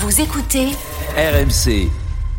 Vous écoutez RMC.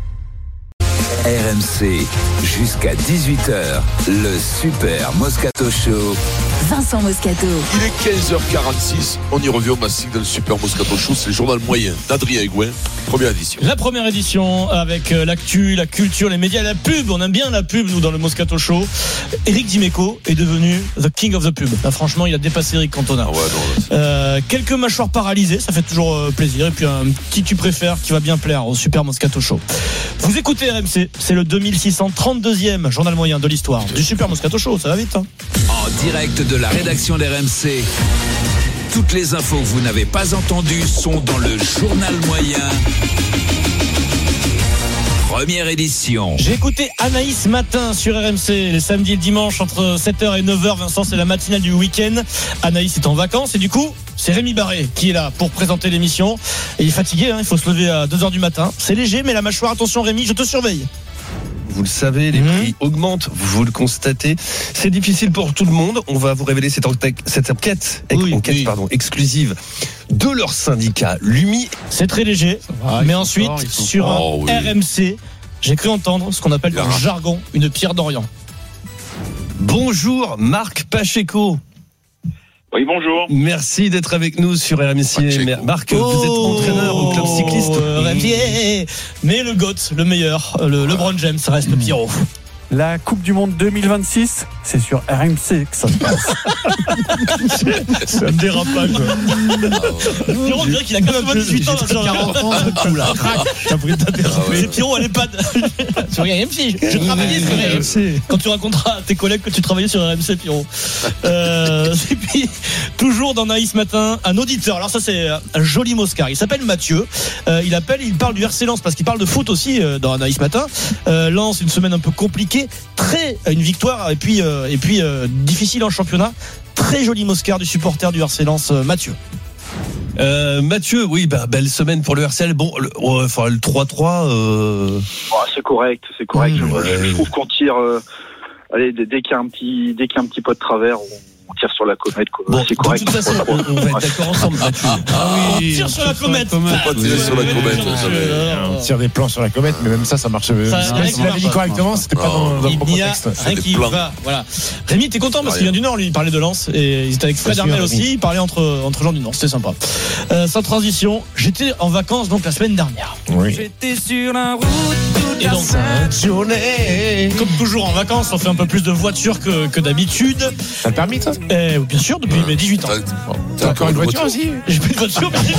RMC, jusqu'à 18h, le Super Moscato Show. Vincent Moscato. Il est 15h46, on y revient au Massic dans le Super Moscato Show, c'est le journal moyen d'Adrien Aigouin, première édition. La première édition avec l'actu, la culture, les médias, la pub. On aime bien la pub, nous, dans le Moscato Show. Éric Dimeco est devenu the king of the pub. Là, franchement, il a dépassé Eric Cantona. Ah ouais, non, quelques mâchoires paralysées, ça fait toujours plaisir. Et puis un petit tu préfères qui va bien plaire au Super Moscato Show. Vous écoutez RMC, c'est le 2632e journal moyen de l'histoire du Super Moscato Show, ça va vite. En direct de la rédaction d'RMC. Toutes les infos que vous n'avez pas entendues sont dans le journal moyen. Première édition. J'ai écouté Anaïs Matin sur RMC les samedis et le dimanche entre 7h et 9h. Vincent, c'est la matinale du week-end. Anaïs est en vacances et du coup, c'est Rémi Barré qui est là pour présenter l'émission. Et il est fatigué, il faut se lever à 2h du matin. C'est léger, mais la mâchoire, attention Rémi, je te surveille. Vous le savez, les prix augmentent, vous le constatez. C'est difficile pour tout le monde. On va vous révéler cette enquête exclusive de leur syndicat, l'UMI. C'est très léger, mais ensuite, sur RMC, j'ai cru entendre ce qu'on appelle dans le jargon une pierre d'Orient. Bonjour Marc Pacheco. Oui, bonjour. Merci d'être avec nous sur RMC. Marc, vous êtes entraîneur au club cycliste. Mais le GOAT, le meilleur, le LeBron James, ça reste le Pierrot. La Coupe du Monde 2026, c'est sur RMC que ça se passe. C'est un dérapage. Pierrot, on dirait qu'il a 98 ans. 40 ans, tout là. C'est Pierrot à l'EHPAD. Sur RMC. Je travaillais sur RMC. Quand tu raconteras à tes collègues que tu travaillais sur RMC, Pierrot. Et puis, toujours dans Naïs Matin, un auditeur. Alors ça, c'est un joli moscar. Il s'appelle Mathieu. Il parle du RC Lens parce qu'il parle de foot aussi dans Naïs Matin. Lens, une semaine un peu compliquée. Une victoire et puis difficile en championnat. Très joli moscar du supporter du RC Lens, Mathieu. Mathieu, oui, belle semaine pour le RCL. Bon, le 3-3. C'est correct. Je trouve qu'on tire. Dès qu'il y a un petit peu de travers, on tire sur la comète. Bon, c'est correct. De toute façon, on va être d'accord ensemble, Mathieu. On tire sur la comète. On va tirer sur la comète. On tire des plans sur la comète, mais même ça marche. Si l'avait dit correctement, c'était pas dans le bon contexte. Rien qui va. Voilà. Rémi, t'es content parce qu'il vient du Nord, lui, il parlait de Lens et il était avec Fred Hermel aussi. Il parlait entre gens du Nord, c'était sympa. Sans transition, j'étais en vacances donc la semaine dernière. Oui. J'étais sur la route toute la sainte journée. Comme toujours en vacances, on fait un peu plus de voitures que d'habitude. T'as le permis, toi? Bien sûr, depuis mes 18 ans. T'as encore une voiture aussi? J'ai plus de voiture, mais j'ai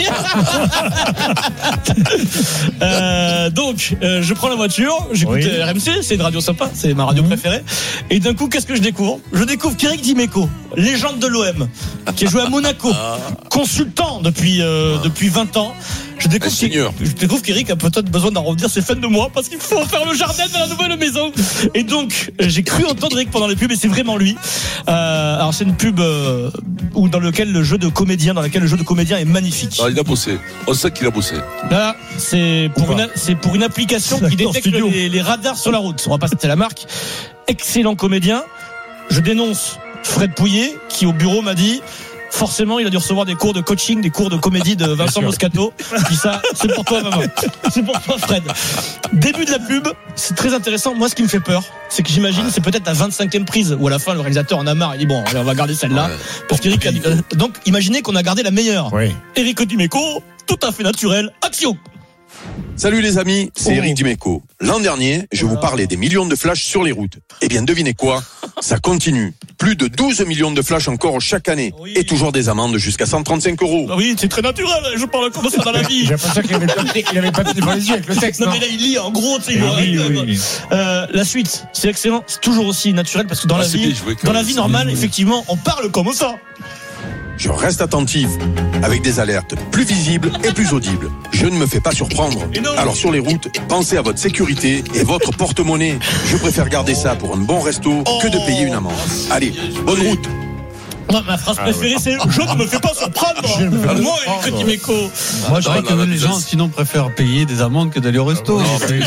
le permis. Donc, je prends la voiture, j'écoute RMC, c'est une radio sympa, c'est ma radio préférée. Et d'un coup, qu'est-ce que je découvre? Je découvre qu'Éric Dimeco, légende de l'OM, qui a joué à Monaco, consultant depuis 20 ans. Je découvre qu'Éric a peut-être besoin d'en revenir ses fans de moi parce qu'il faut faire le jardin de la nouvelle maison. Et donc, j'ai cru entendre Eric pendant les pubs et c'est vraiment lui. Alors, c'est une pub dans laquelle le jeu de comédien est magnifique. Ah, il a bossé. On sait qu'il a bossé. Là, c'est pour une application qui détecte les radars sur la route. On va pas citer la marque. Excellent comédien. Je dénonce Fred Pouillet qui au bureau m'a dit. Forcément, il a dû recevoir des cours de coaching, des cours de comédie de Vincent Moscato. Je dis ça, c'est pour toi, maman. C'est pour toi, Fred. Début de la pub, c'est très intéressant. Moi, ce qui me fait peur, c'est que j'imagine, c'est peut-être la 25e prise, où à la fin, le réalisateur en a marre. Il dit, bon, allez, on va garder celle-là. Ouais. Parce qu'Éric a dit, donc, imaginez qu'on a gardé la meilleure. Oui. Éric Dimeco, tout à fait naturel. Action! Salut les amis, c'est Éric Dimeco. L'an dernier, je vous parlais des millions de flashs sur les routes. Eh bien, devinez quoi? Ça continue. Plus de 12 millions de flashs encore chaque année. Oui. Et toujours des amendes jusqu'à 135 €. Ah oui, c'est très naturel. Je parle comme ça dans la vie. J'ai l'impression qu'il avait pas devant les yeux avec le texte. Non, mais là, il lit en gros, tu sais. Oui. La suite, c'est excellent. C'est toujours aussi naturel parce que dans la vie normale, effectivement, on parle comme ça. Je reste attentif, avec des alertes plus visibles et plus audibles. Je ne me fais pas surprendre. Alors sur les routes, pensez à votre sécurité et votre porte-monnaie. Je préfère garder ça pour un bon resto que de payer une amende. Allez, bonne route. Moi, ma phrase préférée, c'est « Je ne me fais pas surprendre ». Moi, Eric Dimeco. Moi, je crois que les gens, sinon, préfèrent payer des amendes que d'aller au resto.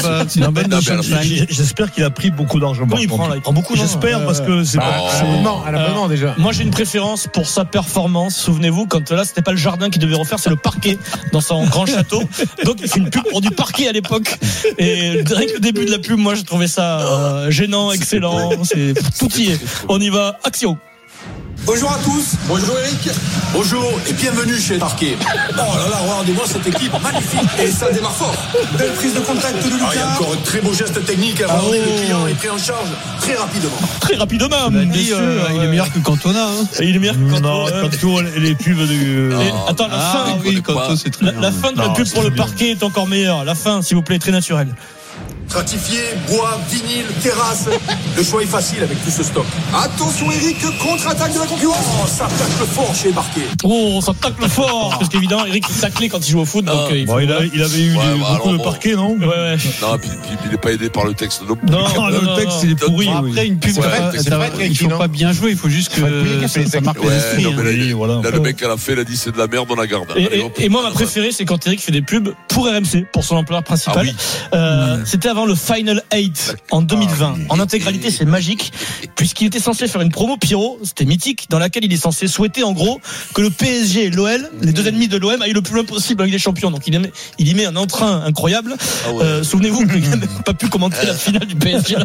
J'espère qu'il a pris beaucoup d'argent. Oui, il prend beaucoup. J'espère, parce que c'est à l'abonnement déjà. Moi, j'ai une préférence pour sa performance. Souvenez-vous, quand là, c'était pas le jardin qui devait refaire, c'est le parquet dans son grand château. Donc, il fait une pub pour du parquet à l'époque. Et rien que le début de la pub, moi, j'ai trouvé ça gênant, excellent. C'est tout y est. On y va, action. Bonjour à tous, bonjour Eric, bonjour et bienvenue chez Parquet. Oh là là, regardez-moi cette équipe magnifique et ça démarre fort. Belle prise de contact de Lucas. Il y a encore un très beau geste technique à voir. Le client est pris en charge très rapidement. Très rapidement, il est meilleur que Cantona. Il est meilleur que Cantona. Non, Canto, les pubs du. Attends, la fin. Oui, Canto, c'est très bien. La fin de la pub pour le parquet est encore meilleure. La fin, s'il vous plaît, très naturelle. Stratifié, bois, vinyle, terrasse. Le choix est facile avec tout ce stock. Attention Eric, contre-attaque de la concurrence. Oh, ça tacle fort chez Parquet. Oh, ça tacle fort. Parce qu'évidemment, Eric il taclait quand il joue au foot. Donc, il avait eu beaucoup de parquet, non? Ouais. Non, puis il n'est pas aidé par le texte. Non, le texte, il est pourri. Après, une pub, il faut pas bien jouer, il faut juste que ça marque les esprits. Là, le mec à la fin, il a dit c'est de la merde, on la garde. Et moi, ma préférée, c'est quand Eric fait des pubs pour RMC, pour son employeur principal. C'était avant le Final 8 en 2020. En intégralité, c'est magique, puisqu'il était censé faire une promo Pierrot, c'était mythique, dans laquelle il est censé souhaiter en gros que le PSG et l'OL, les deux ennemis de l'OM, aillent le plus loin possible avec les champions. Donc il y met un entrain incroyable. Souvenez-vous qu'il n'a même pas pu commenter la finale du PSG.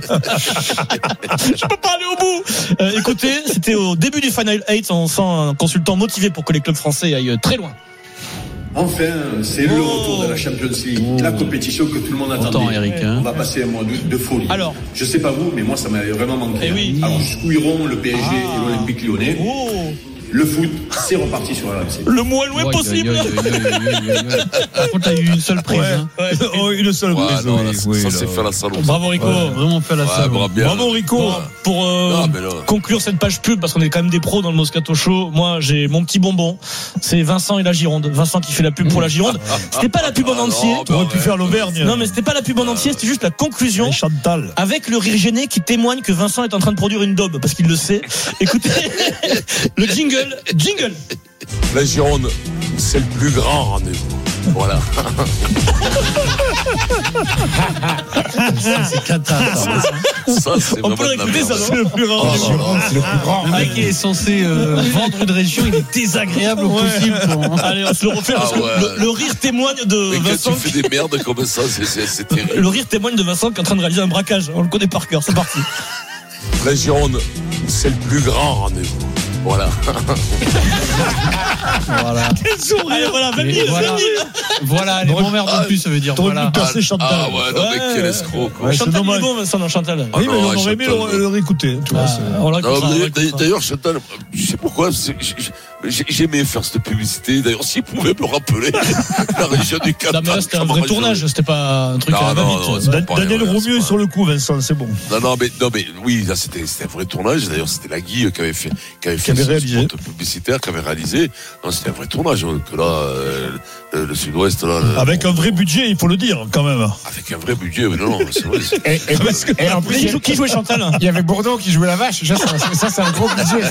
Je peux pas aller au bout. Écoutez, c'était au début du Final 8, on sent un consultant motivé pour que les clubs français aillent très loin. Enfin, c'est le retour de la Champions League, la compétition que tout le monde attendait. Eric, on va passer un mois de folie. Alors, je sais pas vous, mais moi ça m'avait vraiment manqué. Alors jusqu'où iront le PSG et l'Olympique Lyonnais? Le foot, c'est reparti sur RMC. Le moins loin possible. Par contre, t'as eu une seule prise. Une seule prise. Ça, c'est fait la salle. Bravo Rico. Vraiment fait la salle. Bravo Rico. Pour conclure cette page pub, parce qu'on est quand même des pros dans le Moscato Show, moi j'ai mon petit bonbon, c'est Vincent et la Gironde. Vincent qui fait la pub pour la Gironde. C'était pas la pub en entier. T'aurais pu faire l'Auvergne. Non, mais c'était pas la pub en entier, c'était juste la conclusion. Chantal. Avec le rire gêné qui témoigne que Vincent est en train de produire une daube, parce qu'il le sait. Écoutez, le jingle. La Gironde, c'est le plus grand rendez-vous. Voilà. Ça, c'est cata. Ça, c'est on peut réécouter ça, non? C'est le plus grand. C'est le plus grand. Le mec qui est censé vendre une région, il est désagréable au possible. Allez, on se le refait parce que le rire témoigne de mais Vincent. quand tu fais des merdes comme ça, c'est terrible. Le rire témoigne de Vincent qui est en train de réaliser un braquage. On le connaît par cœur, c'est parti. La Gironde, c'est le plus grand rendez-vous. Voilà. Quel sourire. Voilà, 20 000. Voilà, les bons verres de plus, ça veut dire. T'aurais pu passer Chantal. Ah ouais, non, mais quel escroc. Chantal, il est bon, Vincent, non, Chantal. Oui, mais on aurait aimé le réécouter. D'ailleurs, Chantal, je sais pourquoi, j'aimais faire cette publicité. D'ailleurs, s'il pouvait me rappeler la région du Cap. Non, mais là, c'était un vrai tournage, c'était pas un truc à la va-vite. Daniel Romieux est sur le coup, Vincent, c'est bon. Non, mais oui, là, c'était un vrai tournage. D'ailleurs, c'était la Guy qui avait réalisé. Spot publicitaire, qui avait réalisé. Non, c'était un vrai tournage. Que là, le Sud-Ouest, là. Avec un vrai budget, il faut le dire, quand même. Avec un vrai budget, oui, non, c'est vrai. Et en plus, Qui jouait Chantal? il y avait Bourdon qui jouait la vache. Ça, c'est un gros budget.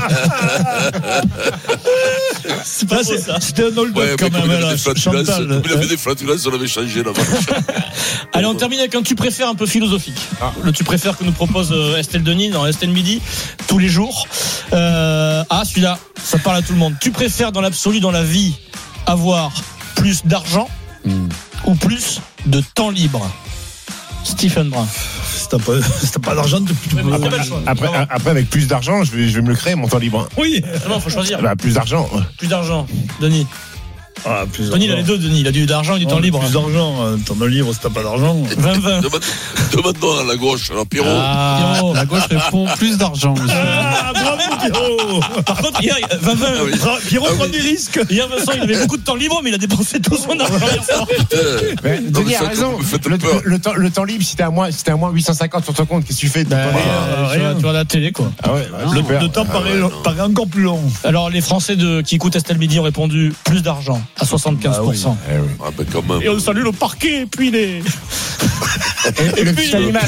C'est pas ça. C'était un hold-up quand même, là. Chantal. Il avait des flatulences, on avait changé la vache. Allez, on termine avec un tu préfères un peu philosophique. Le tu préfères que nous propose Estelle Denis dans Estelle Midi tous les jours. Celui-là, ça parle à tout le monde. Tu préfères dans l'absolu dans la vie avoir plus d'argent ou plus de temps libre? Stephen Brun. Si t'as pas d'argent, Après, avec plus d'argent, je vais me le créer, mon temps libre. Oui, non, faut choisir. Plus d'argent. Plus d'argent, Denis. Plus Denis, il a les deux, Denis. Il a du d'argent et du temps libre. Plus d'argent. Temps libre, si t'as pas d'argent. 20-20. Demande-moi à la gauche, alors Pierrot. Pierrot. La gauche répond plus d'argent. Bravo, Pierrot. Par contre, hier, 20-20. Pierrot prend des risques. Hier, Vincent, il avait beaucoup de temps libre, mais il a dépensé tout son argent. Denis a raison. Le temps libre, si t'es à moins 850 sur ton compte, qu'est-ce que tu fais? Rien. Tu vois la télé, quoi. Le temps paraît encore plus long. Alors, les Français qui écoutent Estelle Midi ont répondu plus d'argent. À 75%. Ah ben quand même. Et on salue le parquet, et puis les. Et le petit animal.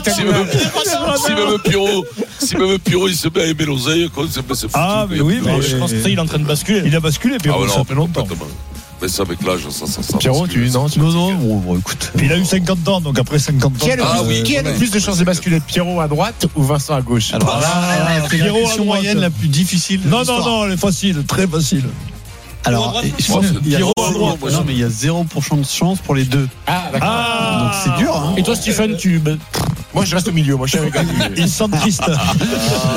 Si même Pierrot il se met à aimer l'oseille, c'est foutu. Ah, mais oui, mais Je pense que il est en train de basculer. il a basculé, puis Ah, ça fait longtemps. Mais ça avec l'âge, ça. Pierrot, non, Bon, écoute. Puis il a eu 50 ans, donc après 50 ans. Qui a le plus de chances de basculer, Pierrot à droite ou Vincent à gauche? Alors là, c'est la Pierrot à question droite. moyenne la plus difficile. de Non, l'histoire. elle est facile, très facile. Alors, il y a Pierrot à droite. non, mais il y a 0% de chance pour les deux. Ah, d'accord. Donc c'est dur, hein. Et toi, Stephen, Moi, je reste au milieu. Moi, je suis avec Ils sont tristes.